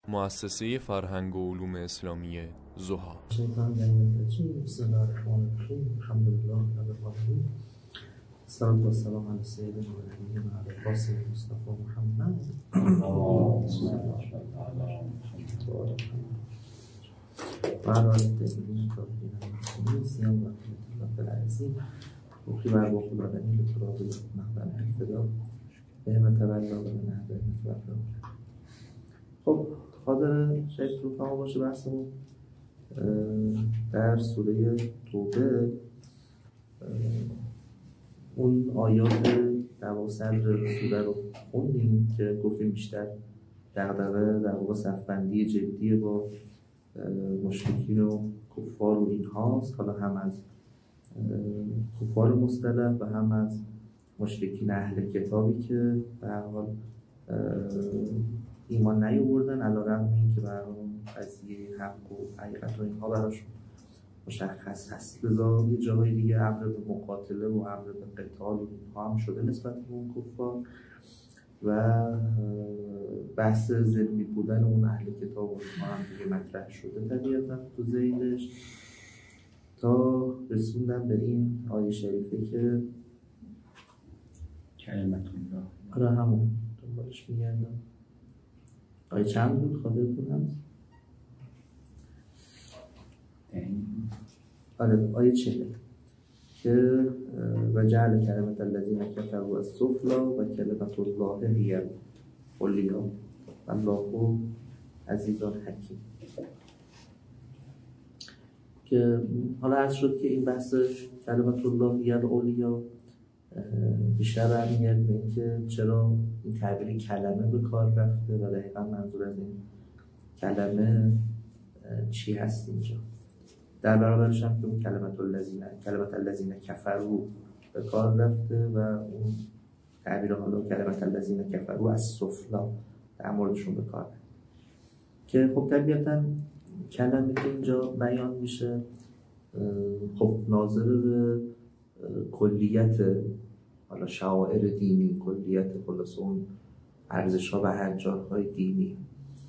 مؤسسه فرهنگ و علوم اسلامی ضحی. بسم الله الرحمن الرحیم. الحمد لله رب العالمین. الصلاة والسلام علی سیدنا و نبینا القاسم مصطفی محمد. و علی الطیبین الطاهرین المعصومین و خلفاء الراشدین وفي بعض العلماء بتراب مقدم الفدا بهم تبلا و نهبه متوفر. خب خاطر شیخ رو فهم باشه بحثمون در سوره توبه اون آیات در صدر سوره رو خوندیم که گفتیم بیشتر دغدغه در واقع صفبندی جدی با مشرکین و کفار و اینهاست، حالا هم از کفار مصطلح و هم از مشرکین اهل کتابی که به هر حال ایمان نیاوردن علیرغم اینکه برای قضیه حق و حقیقت و اینها براشون مشخص هست. لذا یه جاهای دیگه امر به مقاتله و امر به قتال و اینها هم شده نسبت به اون کفار و بحث ذمی بودن اون اهل کتاب و اینها هم دیگه مطرح شده طبیعتا تو ذیلش، تا رسوندن به این آیه شریفه که کلمت الله. آره همون دنبالش میگردم. آیه چند بود خاطرتون هست؟ آره آیه 40 که و جعل کلمت الذین کفروا السفلی و کلمت الله هی العلیا والله عزیز حکیم. که حالا عرض شد که این بحث کلمت الله هی العلیا بیشتر برمیگرده به اینکه چرا این تعبیر کلمه به کار رفته و دقیقا منظور از این کلمه چی هست اینجا. در برابرش هم که اون کلمت الذین کفروا به کار رفته و اون تعبیر حالا کلمت الذین کفروا السفلی در موردشون به کار رفته که خب طبیعتا کلمه که اینجا بیان میشه خب ناظر به کلیت حالا شعائر دینی، کلیت خلاص اون ارزش‌ها و هنجارهای دینی،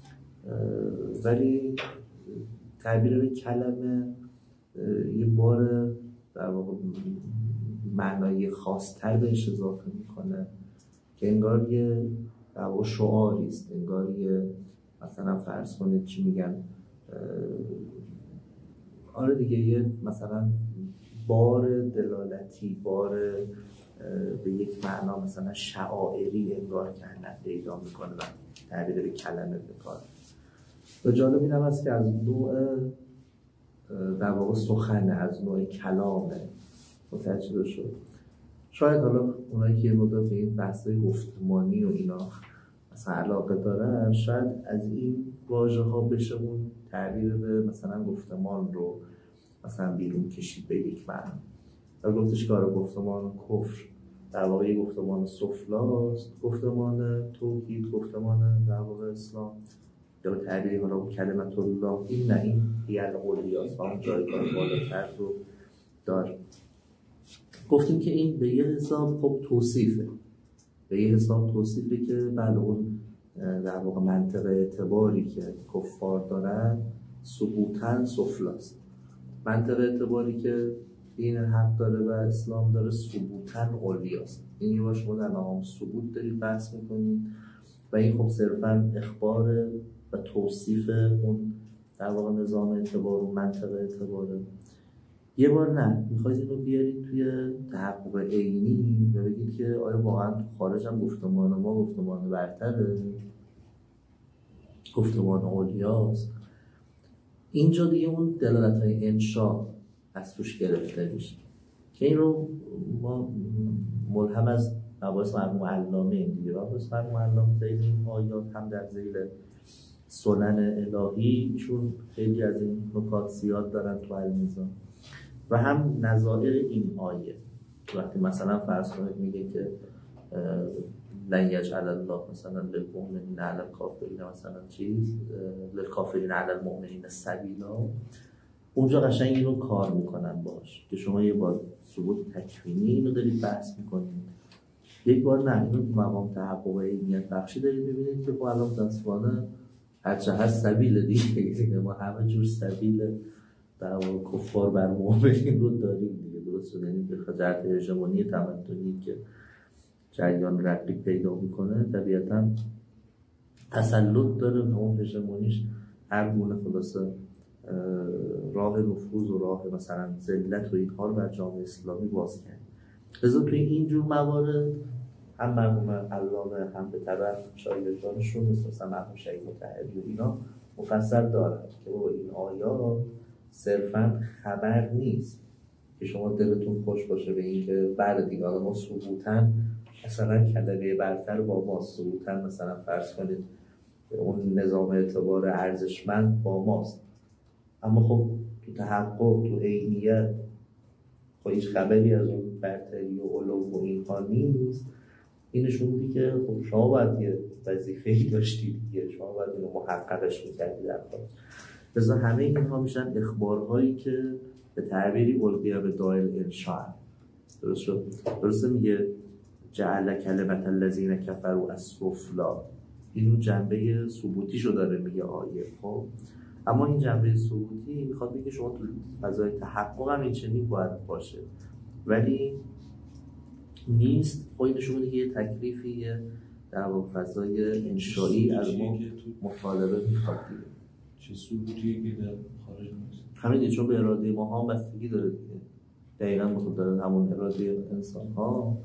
ولی تعبیر به کلمه یه بار در واقع معنای خاص‌تر بهش اضافه میکنه که انگار یه در واقع شعاری است، انگار یه مثلا فرض کنید چی میگن آره دیگه یه مثلا بار دلالتی، بار به یک معنا مثلا شعائری انگار که پیدا میکنه و تعبیر به کلمه به کار. و جالب این هم هست که از نوع در واقع سخن، از نوع کلامه متوجه شد. شاید حالا اونایی که مدت به این بحث‌های گفتمانی و اینا مثلا علاقه دارن شاید از این واژه ها بشه اون تعبیر به مثلا گفتمان رو مثلا بیرون کشید به یک معنی و گفتش که آره گفتمان کفر در واقع یک گفتمان سفلاست، گفتمان توحید، گفتمان در واقع اسلام یا تعبیری حالا کلمت الله این نه این هی العلیاست و اون جایگاه بالاتر رو داره. گفتیم که این به یه حساب خب توصیفه، به یه حساب توصیفه که بله اون در واقع منطق اعتباری که کفار دارن ثبوتاً سفلاست، منطق اعتباری که دین حق داره و اسلام داره ثبوتاً علیاست. این یه باشه ما در مقام ثبوت دارید بحث میکنید و این خب صرفاً اخبار و توصیف اون در واقع نظام اعتبار و منطق اعتباره. یه بار نه میخواید این رو بیارید توی تحقق عینی و بگید که آیا واقعا تو خارج هم گفتمان ما گفتمان برتره، گفتمان علیاست. اینجا دیگه اون دلالت‌های انشاء از توش گرفته میشه که این رو ما ملهم از مباحث مرحوم علامه دیگه مباحث مرحوم علامه ذیل این آیات هم در ذیل سنن الهی ایشون خیلی از این نکات زیاد دارن تو المیزان و هم نظائر این آیه. وقتی مثلا فرض کنید میگه که لن یجعل الله مثلا للمؤمنین علی الکافرین مثلا چیز للکافرین علی المؤمنین سبیلا، اونجا قشنگ اینو کار میکنن باش که شما یه بار ثبوت تکوینی اینو دارید بحث میکنید، یک بار نه اینو تو مقام تحقق عینیت بخشی دارید ببینید که با الان متاسفانه هرچه هست سبیل دیگه ما همه جور سبیل در واقع کفار بر مؤمنین رو داریم دیگه. درست شد؟ یعنی به خاطر هژمونی تمدنی که جریان رقیب پیدا میکنه طبیعتاً تسلط داره و اون هژمونیش هر گونه خلاصه راه نفوذ و راه مثلا ذلت و اینها رو بر جامعه اسلامی باز کرد. لذا توی اینجور موارد هم مرحوم علامه هم به طبع شاگردانشون مثلا مرحوم شهید مطهری و اینا مفصل دارن که با این آیا صرفاً خبر نیست که شما دلتون خوش باشه به این که بعد دیگه ما ثبوتاً مثلا کلمه برتر با ما ثبوتاً مثلا فرض کنید اون نظام اعتبار ارزشمند با ماست، اما خب تو تحقق تو عینیت خب هیچ خبری از اون برتری و علو و اینها نیست. این نشون میده که خب شما باید یه وظیفه‌ای داشتید دیگه، شما باید اینو محققش می‌کردید در خود. لذا همه اینها میشن اخبارهایی که به تعبیری القیا به دایل انشاء. درست شد؟ درسته میگه جعل کلمت الذین کفروا السفلی، اینو جنبه ثبوتیشو داره میگه آیه. خب اما این جنبه ثبوتی میخواد بگه شما تو فضای تحقق هم این چنین باید باشه، ولی نیست. خب این نشون میده که یه تکلیفی در واقع فضای انشایی از ما مطالبه میخواد دیگه. چه ثبوتی که در خارج نیست؟ همین دیگه، چون به اراده ما هم بستگی داره دیگه. دقیقاً بخود داره همون اراده انسان ها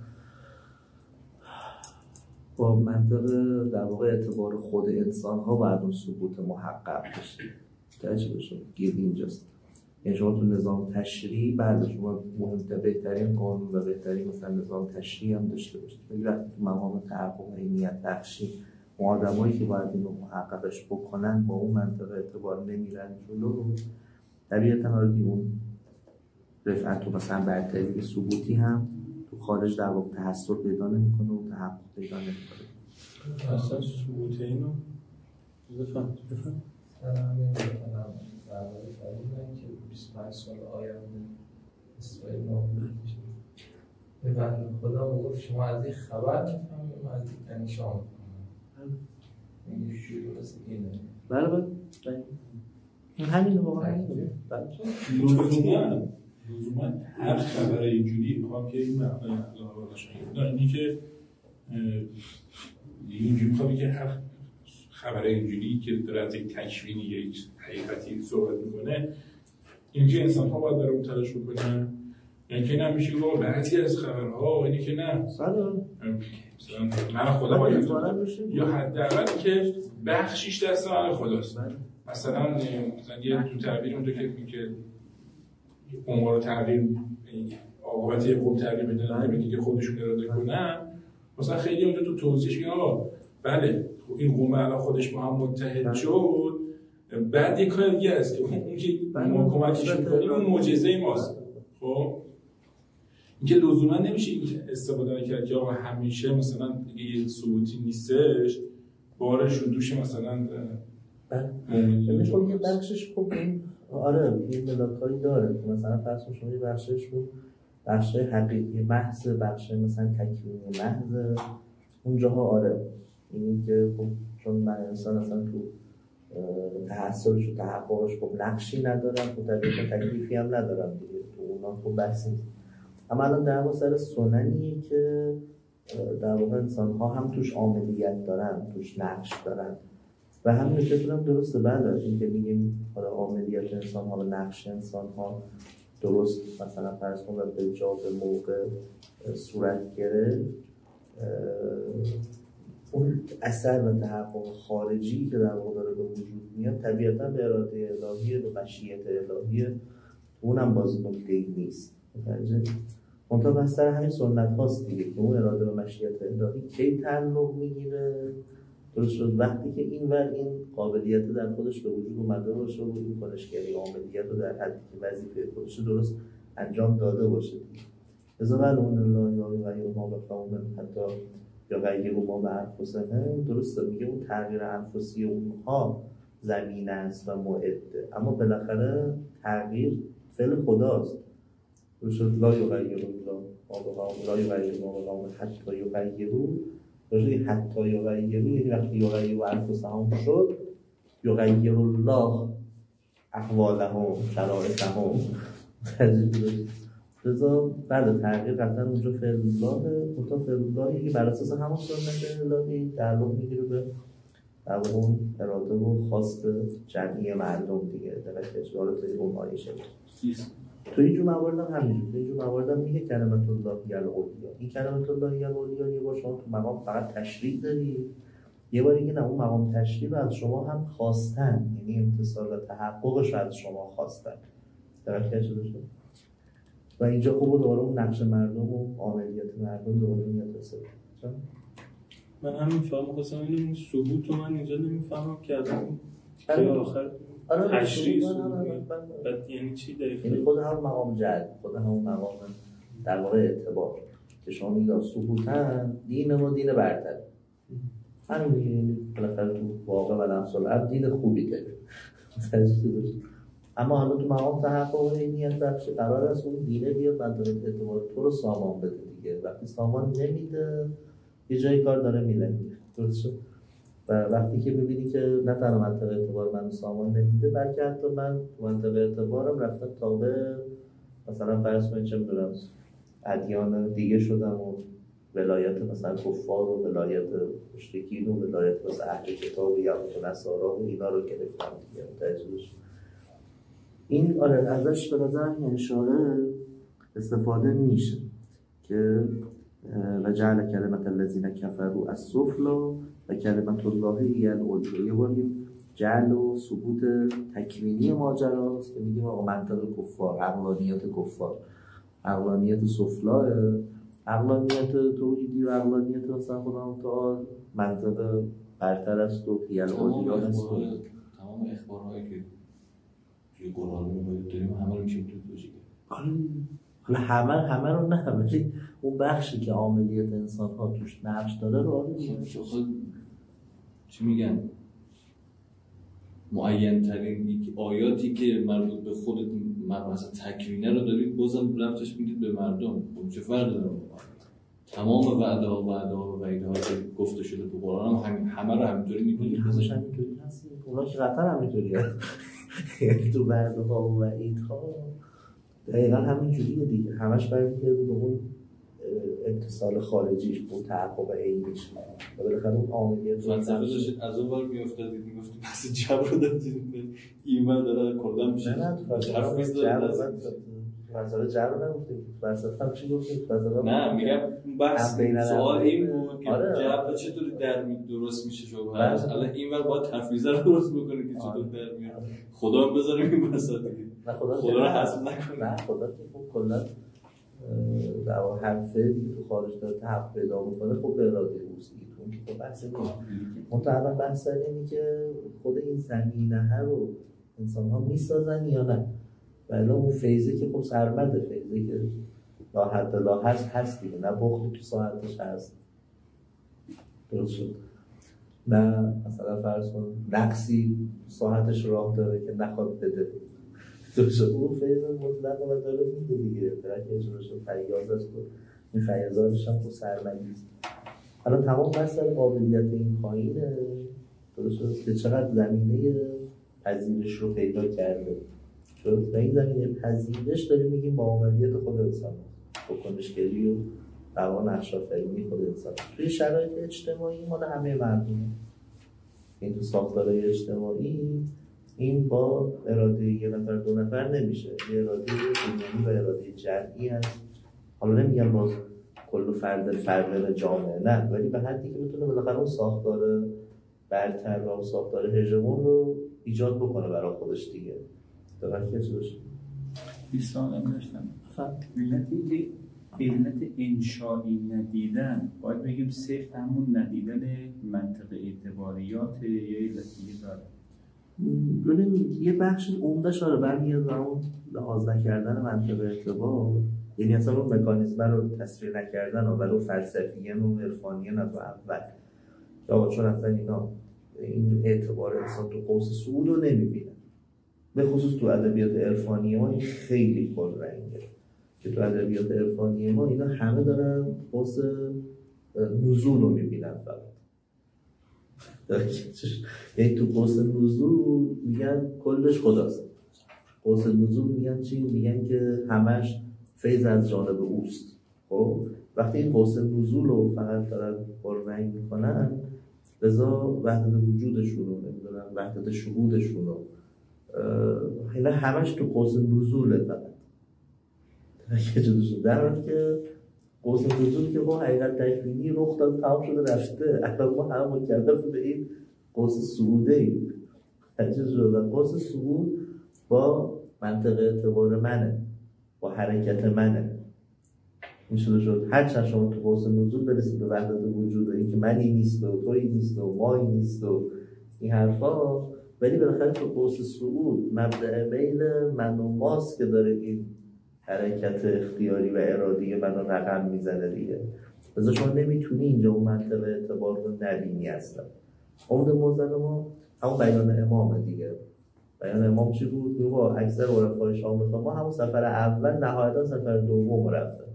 با منطق در واقع اعتبار خود انسان ها باید اون ثبوت محقق بشه. توجه بشه گیر اینجاست. یعنی شما تو نظام تشریعی بعد شما مهمتر بهترین قانون و بهترین مثلا نظام تشریعی هم داشته باشید، ولی وقتی تو مقام تحقق عینیت بخشی آدمایی که باید اینو محققش بکنن با اون منطق اعتبار نمیرن جلو، طبیعتاً اون رفعت و مثلا برتری ثبوتی هم تو خارج در واقع تحصل پیدا نمیکنه و تحقق پیدا نمیکنه. اصلا ثبوت اینو بفهم درباره فرمودن که 25 سال آینده اسرائیل نابود میشه. به بنده خدا میگفت شما از این خبر میفهمید من از این انشا میکنم. این شروع مثل اینه. بله همین واقعا همینه. لزوما هر خبر اینجوری میخوام که این معنی اینی که اینجوری میخوام که هر خبر اینجوری که داره از یک تکوینی یا یک حقیقتی صحبت میکنه، اینکه انسان ها باید برای اون تلاش بکنن، یعنی که نمیشه گفت بعضی از خبرها اینی که نه مثلا من خدا باید یا حداقل که بخشیش دست من خداست. مثلا یه تو تعبیر اونجا که امور تغییر عاقبت یه قوم تغییر بدن نمیگه که خودشون اراده کنن، مثلا خیلی اونجا تو توضیحش میگن آقا بله این قوم الان خودش با هم متحد شد، بعد یه کار دیگه است که اون که ما کمکش می‌کنیم اون معجزه ماست. خب اینکه لزوما نمیشه این استفاده کرد که آقا همیشه مثلا یه ثبوتی نیستش بارش رو دوش مثلا ببین یه بخشش خب آره این ملاکایی داره که مثلا فرض کنید شما یه بخشش رو بخش حقیقی محض، بخش مثلا تکوینی محض اونجاها آره، اینی که خب چون من انسان اصلا تو تحصلش و تحققش خب نقشی ندارم، خب طبیعتا تکلیفی هم ندارم دیگه، تو اونا خب بحثی نیست. اما الان در واقع سر سننیه که در واقع انسان‌ها هم توش عاملیت دارن، توش نقش دارن و همین نکته هم درسته. بعد از اینکه میگیم حالا عاملیت انسان‌ها و نقش انسان‌ها درست مثلا فرض کن به جا به موقع صورت گرفت، اون اثر و تحقق خارجی که در واقع داره به وجود میاد طبیعتا به اراده الهیه، به مشیت الهیه، اونم باز نکته‌ای نیست. منتها بستر همین سنت هاست دیگه که اون اراده و مشیت الهی کی تعلق میگیره. درست شد وقتی که این قابلیت در خودش به وجود اومده باشه و این کنشگری عاملیت رو در حدی که وظیفه خودش درست انجام داده باشه. لذا اون الله یا غیر ما بفهمون حتی یا غیر ما به انفسهم، درسته میگه اون تغییر انفسی اونها زمین است و معده، اما بالاخره تغییر فعل خداست. درست شد لا یغیر الله ما بقوم لا یغیر ما بقوم حتی یغیروا، حتی یغیروا یعنی وقتی یغیروا انفسهم شد یغیر الله احوالهم شرایطهم. رضا بعد تغییر قطعا اونجا فعل الله متا فعل اللهی که بر اساس همون سنت الهی تعلق میگیره به در اون اراده و خواست جمعی مردم دیگه. دقیقه اجبار توی اون آیشه تو اینجور موارد هم همینجور. تو اینجور موارد هم میگه کلمت الله العلیا. این کلمت الله العلیا یه بار شما تو مقام فقط تشریع داری، یه بار دیگه نه اون مقام تشریع رو از شما هم خواستن، یعنی امتصال و تحققش رو از شما خواستن. دقیقه شده شد و اینجا خوب دوباره اون نقش مردم و عملیات مردم دوباره میاد رسید. من همین فهم خواستم اینو ثبوت رو من اینجا نمیفهمم کردم که آخر تشریع بعد یعنی چی دقیقا؟ یعنی خود هم مقام جد، خود هم مقام در واقع اعتبار که شما میگه ثبوتن دین ما دین برتر. همین دیگه بالاخره تو واقع و نفس العبد دین خوبی داره. اما حالا تو مقام تحقق عینیت بخش قرار است اون دینه بیاد منطقه اعتبار تو رو سامان بده دیگه. وقتی سامان نمیده یه جایی کار داره میلنگه. درسته؟ و وقتی که میبینی که نه تنها منطقه اعتبار من سامان نمیده بلکه حتی من منطقه اعتبارم رفتم تابع مثلا فرض کنید چه میدونم ادیان دیگه شدم و ولایت مثلا کفار و ولایت مشرکین و ولایت مثلا اهل کتاب و یهود و نصارا و اینا رو گرفتم دیگه. متوجه این آره ازش به نظر انشاء استفاده میشه که و جعل کلمت الذین کفروا السفلی و کلمت الله هی العلیا. یه بار جعل و ثبوت تکوینی ماجراست که میگیم آقا منطق کفار، عقلانیت کفار، عقلانیت سفلا، عقلانیت توحیدی و عقلانیت مثلا خدا متعال منطق برتر است و هی العلیا است. تمام اخبارهایی که توی قرآن رو داریم همه رو میشه توجیه حالا همه رو نه، ولی اون بخشی که عملیات انسان ها توش نقش داره رو آره چی میگن معین ترین آیاتی که مربوط به خودت مثلا تکوینه رو دارید بازم رفتش میدید به مردم. چه فرق داره؟ تمام وعده ها و وعیده ها که گفته شده تو قرآن هم همه رو همینطوری میدونید. همش همینطوری هست. اونا که قطعا همینطوری هست. یعنی تو وعده ها و وعید ها دقیقا همینجوریه دیگه. همش برمیگرده به اون اتصال خارجیش، به اون تحقق عینیش و بالاخره اون عاملیت فلسفه داشتید از اون ور میافتادید میگفتید بس جبر رو دادید ایمان داره کردن میشه. نه تفویض داره فلسفه جبر رو نگفتیم. فلسفه هم چی گفتیم؟ نه میگم بحث سوال این بود که جبر چطوری درست میشه شبهه الان این ور باید تفویض رو درست بکنه که چطور در میاد. خدا هم بذاریم این وسط دیگه. نه خدا رو حذف نکنه. نه خدا که خب کلا در واقع حرفه تو خارج داره تحقق پیدا میکنه. خب به اراده اوست اون که خب بحث نیست. منتها بحث اینه که خود این زمینه رو انسان ها میسازن یا نه. ولی اون فیضی که خب سرمده، فیضی که لا حد لا هست دیگه. نه بخل تو ساعتش هست. درست شد. نه مثلا فرض کن نقصی ساعتش راه داره که نخواد بده. درست شد. اون فیض مطلق و داره میده دیگه. درکه اجراش و فیاض است و این فیاضاتش هم خب سرمدی است. حالا تمام مسئله قابلیت این پایینه. درست شد که چقدر زمینه پذیرش رو پیدا کرده. و این زمینه پذیرش داریم میگیم با عملیات خود انسان با کنشگری و روان نقش‌آفرینی خود انسان توی شرایط اجتماعی مال همه مردم. این تو ساختارهای اجتماعی این با اراده یه نفر دو نفر نمیشه. یه اراده عمومی و اراده جمعی هست. حالا نمیگم باز کل فرد جامعه نه، ولی به حدی که بتونه بالاخره اون ساختار برتر و اون ساختار هژمون رو ایجاد بکنه برای خودش دیگه. درسته چه بیسان هم داشتم علتی که علت انشایی ندیدن باید بگیم صرف همون ندیدن منطق اعتباریات یا علتی داره. ببین یه بخش عمده‌ش رو برمیاد به اون لحاظ نکردن منطق اعتبار، یعنی اصلا اون مکانیزم رو تصویر نکردن و ولو فلسفیاً و عرفانیاً از اول یا چون اصلا اینا این اعتبار انسان تو قوس صعود رو نمی‌بینن. به خصوص تو ادبیات عرفانی ما این خیلی پررنگه که تو ادبیات عرفانی ما اینا همه دارن قوس نزول رو می‌بینن فقط. یعنی تو قوس نزول میگن کلش خداست. قوس نزول میگن چی؟ میگن که همش فیض از جانب اوست. خب وقتی این قوس نزول رو فقط دارن پررنگ میکنن، لذا وحدت وجودشون رو نمیدونن، وحدت شهودشون رو اینا همش تو قوس نزوله فقط در حالی که قوس نزول که با حقیقت تکوینی رخ داد تمام شده رفته. الان ما هم مکلف به این قوس صعوده ایم. قوس صعود با منطق اعتبار منه، با حرکت منه. این شد هر چند شما تو قوس نزول برسید به وحدت وجود، این که منی نیست و تویی نیست و مایی نیست و این حرفا، ولی بالاخره تو قوس صعود مبدأ بین من و ماست که داره این حرکت اختیاری و ارادی منو رقم میزنه دیگه. لذا شما نمیتونی اینجا اون منطقه اعتبار رو نبینی اصلا. عمد موزن ما همون بیان امامه دیگه. بیان امام چی بود؟ با اکثر عرفای شامخ ما همون سفر اول نهایتا سفر دوم رفتن.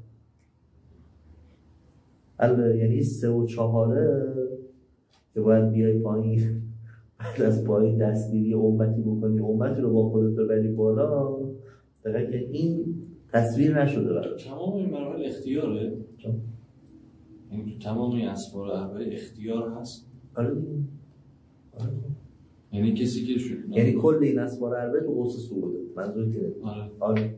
یعنی 3 و 4 که باید بیای پایین، بعد از پایین دستگیری امتی بکنی، امتی رو با خودت ببری بالا، دقیقه که این تصویر نشده برای تمام این مراحل اختیاره. یعنی تو تمام این اسفار اربعه اختیار هست. آره. یعنی کسی که شد یعنی کل این اسفار اربعه تو قوس صعوده. منظور اینه. آره.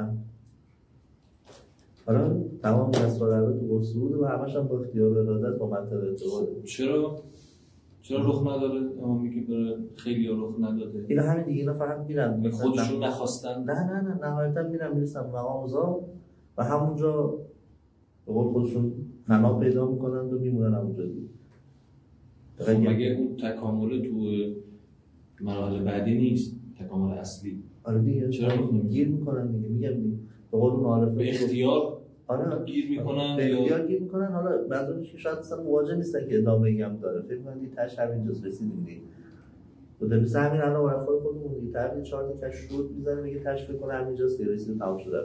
آره تمام این اسفار اربعه تو قوس صعوده و همش هم با اختیار و ارادت با منطق اعتباره. چرا رخ نداره؟ اما میگه داره خیلی رخ نداده. اینا همین دیگه، اینا فقط میرن خودشون نخواستن. نه نهایتا میرسن مقام ذات و همونجا به قول خودشون فنا پیدا میکنن و میمونن همونجا دیگه. مگه اون تکامل تو مراحل بعدی نیست؟ تکامل اصلی. آره دیگه. چرا گیر میکنن دیگه؟ میگم دیگه به قول اون عارفه به اختیار آره گیر میکنن. به اختیار گیر میکنن. حالا بعضیش که شاید اصلا مواجه نیستن که ادامه‌ای هم داره، فکر کنن دیگه تاش همینجاست رسیدیم دیگه. بوده مثل همین الان عرفای خودمون دیگه تعبیر 4 تا شروط میزنه میگه تاش فکر کنه همینجاست دیگه رسیدیم تمام شده.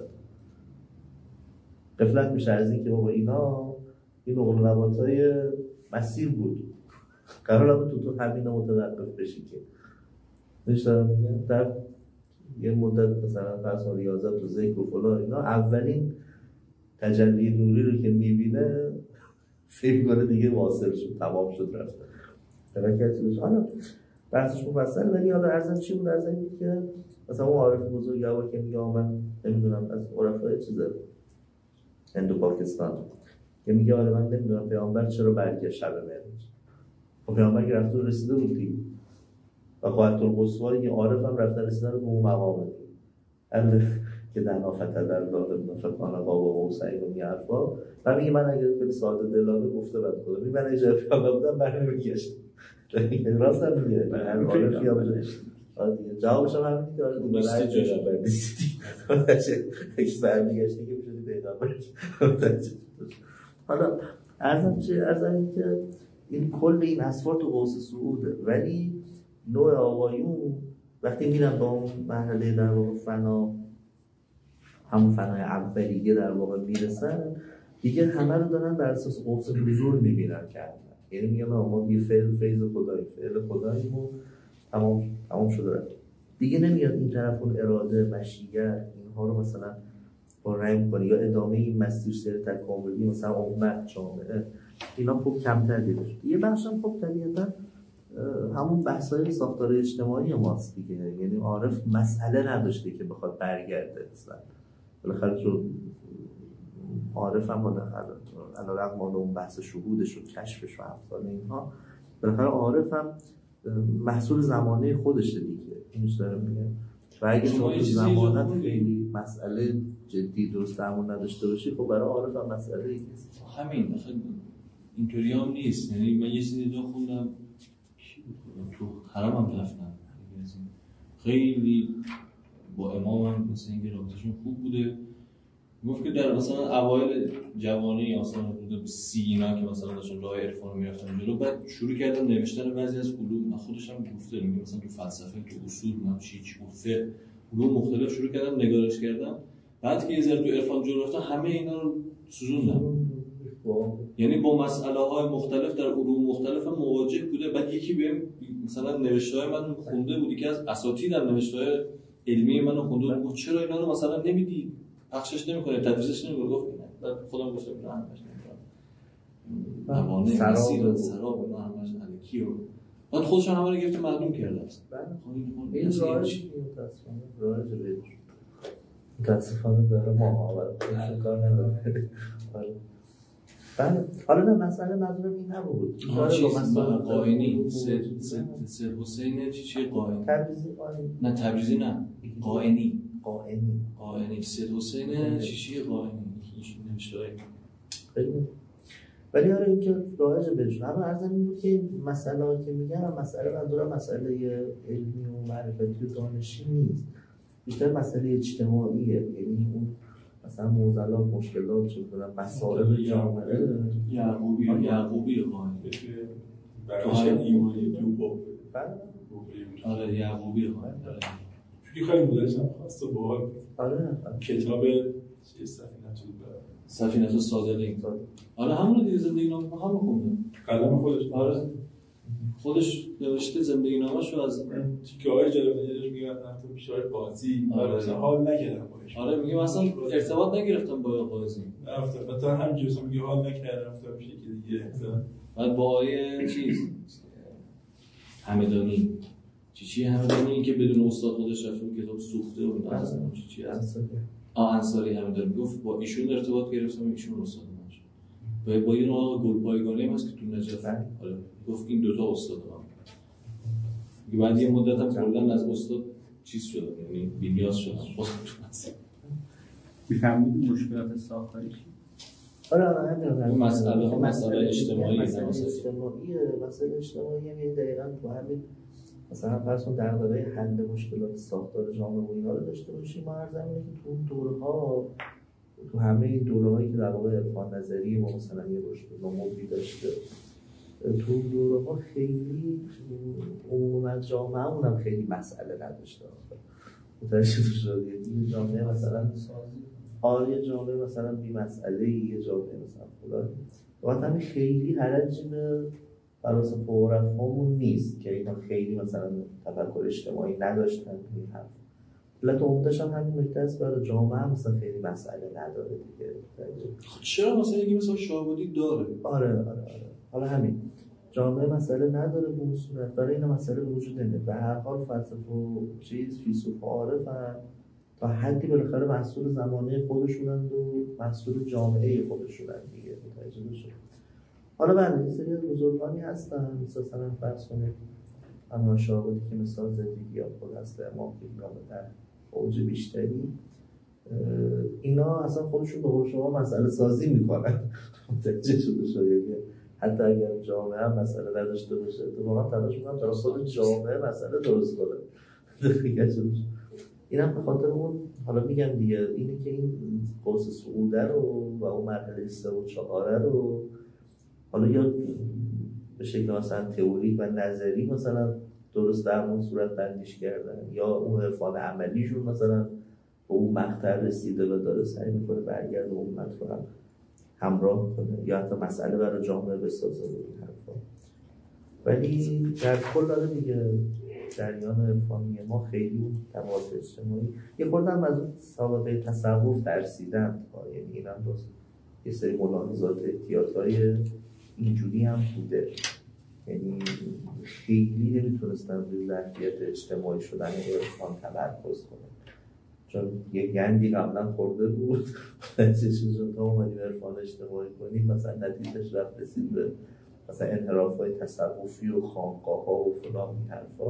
غفلت میشه از اینکه بابا اینا این نقل نباتای مسیر بود، قرار بود تو همین متوقف بشی که نشدارم میگن در یه مدت مثلا فرض ریاضت و ذکر و فلان اینا اولین تجلی نوری رو که میبینه فکر کنه دیگه واصل شد تمام شد رفت حرکتش. حالا بحثش مفصل، ولی حالا ارزش چی بود؟ ارزش بود که مثلا اون عارف بزرگوار که میگه من نمیدونم از عرفای چیزه هند و پاکستان که میگه آره من نمیدونم پیامبر چرا برگشت شب معراج. خب پیامبر که رفته رسیده بود دیگه و قوت القصوای که عارف هم رفته رسیدن به اون مقامه که دنا فتدر داده فکانه بابا و حسین و میعرفا و میگه من اگر خیلی ساده دلاله گفته بعد خدا میگه من اجازه پیامبر بودم برای نمیگشت راست هم میگه من عارفی هم داشت جوابش هم همین داره دیگه بسته جاشم بردیستی اگه برمیگشتی که میشدی پیغمبر. حالا ارزم که این کل این اسفار تو قوس صعوده، ولی نوع آقایون وقتی میرن با اون مرحله در واقع فنا، همون فنای اولیه در واقع میرسن دیگه همه رو دارن بر اساس قوس نزول میبینن که یعنی میگن ما یه فیض خدایی و تمام شده دیگه. نمیاد این طرف اون اراده مشیت اینها رو مثلا با رنگ کنه یا ادامه این مسیر سیر تکاملی مثلا امت جامعه اینا خوب کمتر دیده شد. یه بخش هم خوب طبیعتا همون بحث‌های ساختار اجتماعی ماست دیگه، یعنی عارف مسئله نداشته که بخواد برگرده اصلا. بالاخره چون عارف هم علیرغم اون بحث شهودش و کشفش و افضال اینها، بالاخره عارف هم محصول زمانه خودشه دیگه. اینش داره میگه و اگه شما تو زمانت خیلی مسئله جدی درست درمون نداشته باشی خب برای عارف هم مسئله نیست. همین اینطوری هم نیست. یعنی من یه چیزی دو خوندم تو حرم هم رفتم خیلی با امام هم مثلا اینکه رابطهشون خوب بوده. گفت که در مثلا اوایل جوانی مثلا بوده به 30 اینا که مثلا داشتن راه عرفان میرفتن جلو، بعد شروع کردن نوشتن بعضی از علوم. من خودش هم گفته میگم مثلا تو فلسفه، تو اصول، من چی گفته علوم مختلف شروع کردن نگارش کردن. بعد که یه ذره تو عرفان جلو رفتن همه اینا رو سوزوندن. یعنی با مسئله های مختلف در علوم مختلف مواجه بوده. بعد یکی بهم مثلا نوشته های من خونده بود که از اساتیدم نوشته های علمی منو خونده بود، چرا اینا رو مثلا نمیدی پخشش نمیکنه تدریسش نمیکنه؟ گفت بعد خودم گفتم نه همش نمیکنم موانع مسیر سراب اینا همش الکیو. بعد خودشون همه رو گرفت معلوم کرده است. این رایج متاسفانه برای ما کار نداره. حالا نه مسئله منظورم این نبود. قائنی سید حسین چی قائنی؟ تبریزی قائنی. نه تبریزی نه. قائنی. سید حسین چی قائنی؟ هیچ نمیشه. ولی آره این که رایج بهش. اما عرضم این بود که مسئله که میگم مسئله منظورم مسئله علمی و معرفتی و دانشی نیست. بیشتر مسئله اجتماعیه. یعنی اون مثلا معضلات، مشکلات، چه می‌دونم مسائل جامعه یعقوبی قائنی برای ایمانی تو آره یعقوبی قائنی. چون خیلی مدرسم خواسته باحال آره کتاب سفینه الصادقین. آره همون دیگه زندگی نامه هم خونده. قلم خودش. آره خودش نوشته زندگی نامه‌شو از تیکه‌های جالبش میگم رفتم پیش آقای قاضی. آره حال نکردم باهاش. آره میگم اصلا ارتباط نگرفتم با قاضی. رفتم مثلا همینجوری میگه حال نکردم رفتم پیش یکی دیگه. بعد با آقای چیز همدانی چی همدانی که بدون استاد خودش رفت کتاب سوخته و اصلا چی انصاری همدانی گفت با ایشون ارتباط گرفتم ایشون استاد من. با این آقا گلپایگانی هم هست که تو نجف. آره گفت این دوتا استاد من. بعد یه مدت هم کلا از استاد چیز شدم یعنی بی‌نیاز شدم. می‌فهمید مشکلات ساختاری چی؟ آره همین مسئله اجتماعی مسئله اجتماعی یعنی دقیقاً تو همین مثلا فرض کن دغدغه حل مشکلات ساختار جامعه و اینا رو داشته باشیم. ما هر زمینه که تو دوره‌ها تو همه این دوره‌هایی که در واقع عرفان نظری و مثلا یه رشد نمودی داشته تو دوره‌ها خیلی عموما جامعه‌مون هم خیلی مسئله نداشته. متوجه شدید این جامعه مثلا یه جامعه مثلا بی مسئله یه جامعه مثلا فلان واقعا خیلی حرجی به فلاسفه و عرفامون نیست که اینا خیلی مثلا تفکر اجتماعی نداشتن. این حرف علت عمده‌ش هم همین نکته است برای جامعه هم مثلا خیلی مسئله نداره دیگه. چرا مثلا یکی مثلا شاهبودی داره؟ آره حالا همین جامعه مسئله نداره به اون صورت. برای این مسئله وجود نمیاد. به هر حال فلسفه و فیلسوف و عارفن تا حدی بالاخره مسئول زمانه خودشونند و مسئول جامعه خودشونند دیگه. متوجه بشید. حالا بعد این سری بزرگانی هستن مثلا فرض کنید اما شاهبودی که مثال زدید یا خود هست امام یا در اوج بیشتری اینا اصلا خودشون به قول شما مسئله سازی میکنن. متوجه شده حتی اگر جامعه هم مسئله نداشته باشه تو واقعا تلاش میکنن تا خود جامعه مسئله درست کنه. اینم به خاطر اون حالا میگم دیگه اینه که این قوس صعوده رو و اون مرحله 3 و 4 رو حالا یا به شکل مثلا تئوری و نظری مثلا درست در اون صورت بندیش کردن یا اون عرفان عملیشون مثلا به اون مقطع رسیده و داره سعی میکنه برگرده و امت رو هم همراه کنه یا حتی مسئله برای جامعه بسازه و این حرفا. ولی در کل داره دیگه جریان عرفانی ما خیلی تماس اجتماعی یه خوردم از اون سابقه تصوف درسیدن یعنی این هم باز یه سری ملاحظات احتیاطهای اینجوری هم بوده. یعنی خیلی نمیتونستن روی ظرفیت اجتماعی شدن عرفان تمرکز کنن چون یه گندی قبلا خورده بود چه تا اومدیم عرفان اجتماعی کنیم مثلا نتیجهش رفت رسید به مثلا انحراف‌های تصوفی و خانقاه‌ها و فلان این حرفا.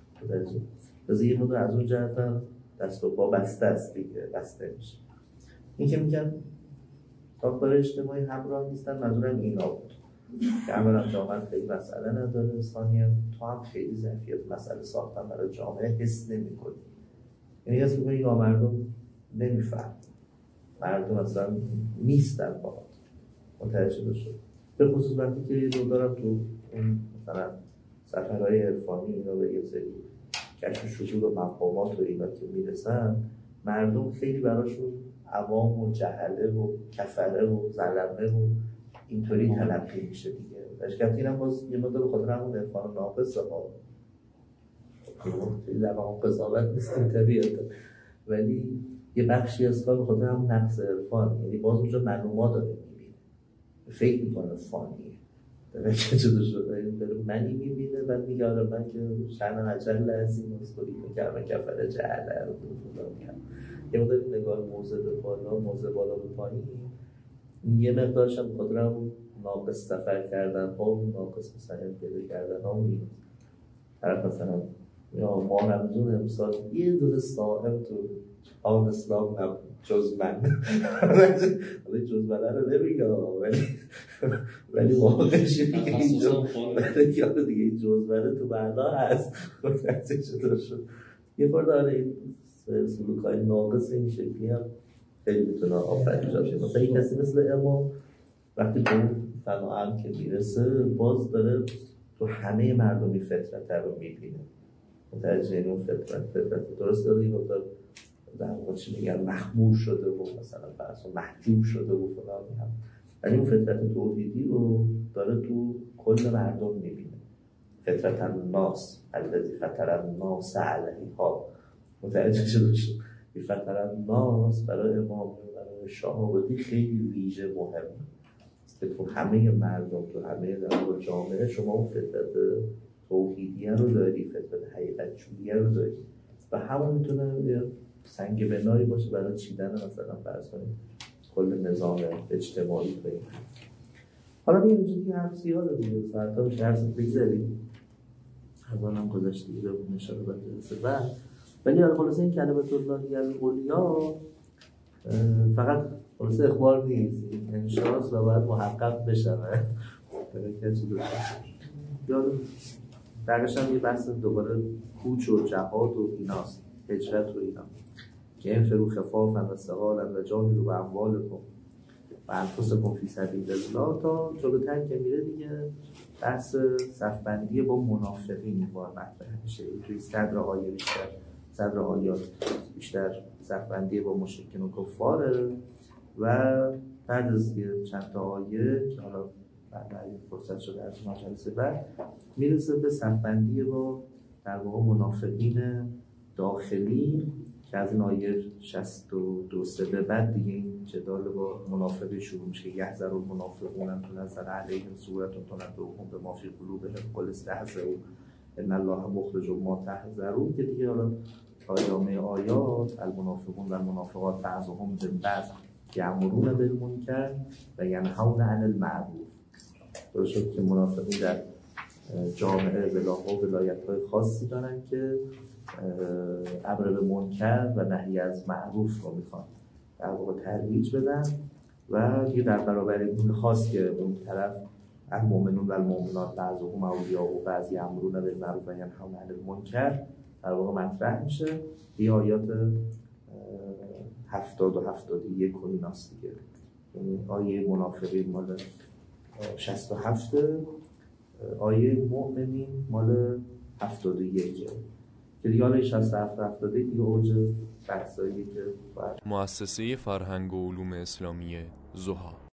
بذار یه مدر از اون جهت هم دست و پا بسته است دیگه بسته میشه. این که میگن ساختار اجتماعی همراه نیستن منظورم اینا بود که اولا جامعه خیلی مسئله نداره ثانیاً تو هم خیلی ظرفیت مسئله ساختن برای جامعه حس نمی‌کنی. یعنی حس می‌کنی یا مردم نمی‌فهمن مردم اصلا نیستن باهات متوجه بشن. به خصوص وقتی که یه دو دارم تو مثلا سفرهای عرفانی اینا به یه سری کشف شهود و مقامات و اینا که میرسن مردم خیلی براشون عوام و جهله و کفره و ظلمه و اینطوری تلقی میشه دیگه. اشکالی اینم باز یه مقدار بخاطر همون عرفان ناقصه ها، در واقع قضاوت نیست این طبیعت، ولی یه بخشی از کار بخاطر همون نقص عرفان، یعنی باز اونجا معلومات داره میبینه، فکر میکنه فانیه، داره که جدا شده داره منی میبینه و میگه آره من که شأن عجل عظیم اصطوری میکرم کفر جهله رو میگم. یه مقدار نگاه موضع به بالا، موضع بالا به پایین، یه مقدارش هم بخاطر همون ناقص سفر کردن ها، ناقص مثلا پیدا کردن ها میبینه. طرف مثلا یا ما رمزون امسال یه دونه صاحب تو آن اسلام هم جز من، ولی جز من رو نمیگه، ولی واقعش میگه اینجا یاد دیگه جز من تو بردا هست. یه بار داره این سلوکای ناقص این شکلی هم خیلی میتونه آفت ایجاد شه. مثلا یک کسی مثل امام وقتی به اون فناعم که میرسه باز داره تو همه مردمی فطرت رو میبینه، متوجه این فطرت درست داره، این مقدار در واقع چی میگن مخمور شده و مثلا فرض محجوب شده و فلان هم، ولی اون فطرت توحیدی رو داره تو کل مردم میبینه. فطرت الناس الذی فطر الناس علیها، متوجه شده شد. این فطر الناس برای امام برای شاهابادی خیلی ویژه مهمه که تو همه مردم، تو همه در جامعه شما اون فطرت توحیدیه رو داری، فطرت حقیقت جوییه رو داری و همون میتونه یه سنگ بنایی باشه برای چیدن مثلا فرض کنید کل نظام اجتماعی کنید. حالا دیگه اینجوری حرف زیاده دیگه، فردا میشه حرف بگذاریم، از هم گذاشتی به اون نشانه برسه ولی حالا خلاصه این کلمت الله العلیا فقط خلاصه اخبار نیست، این انشاءست و باید محقق بشه. یادم درگش هم یه بحث دوباره کوچ و جهاد و ایناست، هجرت و اینا که این فرو خفافن و سقالن و جاهدو و اموالکم و انفسکم فی سبیل الله تا جلوتر که میره دیگه بحث صفبندی با منافقین بار مطرح میشه. توی صدر آیه بیشتر، صدر آیات بیشتر صفبندی با مشرکین و کفاره و بعد از چند تا آیه که حالا بعد فرصت شده از مجلس بعد میرسه به صفبندی با در واقع منافقین داخلی که از این آیه 62 به بعد دیگه این جدال با منافقی شروع میشه. یحذر المنافقون ان تنزل علیهم سورة تنبئهم بما فی قلوبهم قل استهزئوا ان الله مخرج ما تحذرون که دیگه حالا ادامه آیات المنافقون و المنافقات بعضهم من بعض یأمرون بالمنکر و ینهون عن المعروف. درست شد که منافقین در جامعه ولاها و ولایت‌های خاصی دارن که امر به منکر و نهی از معروف رو میخوان در واقع ترویج بدن و یه در برابر این خاص که اون طرف المؤمنون و المؤمنات بعضهم اولیاء و بعضی امرون بالمعروف و ینهون عن المنکر در واقع مطرح میشه. این آیات 70 و 71 و ایناست دیگه. آیه منافقین مال 67، آیه مؤمنین مال 71 که دیگه حالا 67 و 71 دیگه اوج بحثایی که مؤسسه فرهنگ و علوم اسلامی ضحی.